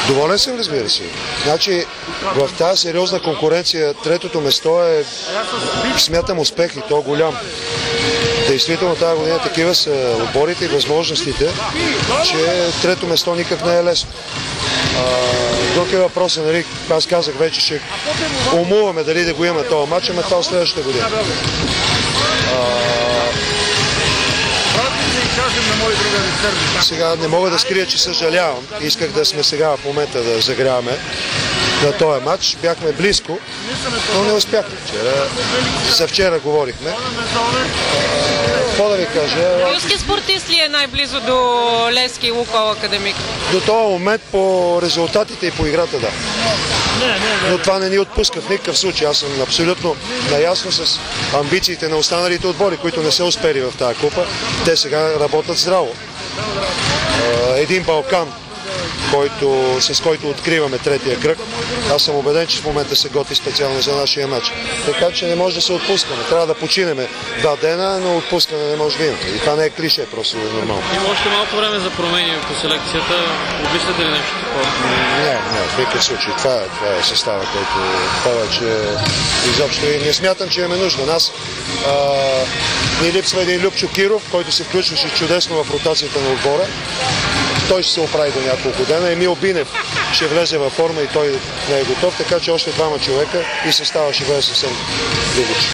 Доволен съм, разбира се. Значи, в тази сериозна конкуренция третото место е, смятам, успех и то голям. Действително тази година такива са отборите и възможностите, че трето место никак не е лесно. Друг е въпросът, нали, аз казах вече, ще умуваме дали да го имаме този матч, ама това следващата година. Сега не мога да скрия, че съжалявам. Исках да сме сега в момента да загряваме на този матч. Бяхме близко, но не успяхме. За вчера говорихме. Какво да ви кажа? Руски спортист ли е най-близо до Левски Лукойл Академик? До този момент по резултатите и по играта, да. Но това не ни отпуска в никакъв случай. Аз съм абсолютно наясно с амбициите на останалите отбори, които не са успели в тази купа. Те сега работят здраво. Един Балкан, с който откриваме третия кръг. Аз съм убеден, че в момента се готви специално за нашия матч. Така че не може да се отпускаме. Трябва да починеме 2 дена, но отпускане не може да има. И това не е клише, просто е нормално. Има още малко време за промени по селекцията. Обмисляте ли нещо такова? Не, в никакъв случай. Това е състава, който повече изобщо и не смятам, че имаме нужда. Нас ни липсва един Любчо Киров, който се включваше чудесно в ротацията на отбора. Той ще се оправи до няколко дена. Емил Бинев ще влезе във форма и той не е готов, така че още 2 човека и състава ще бъде съвсем различен.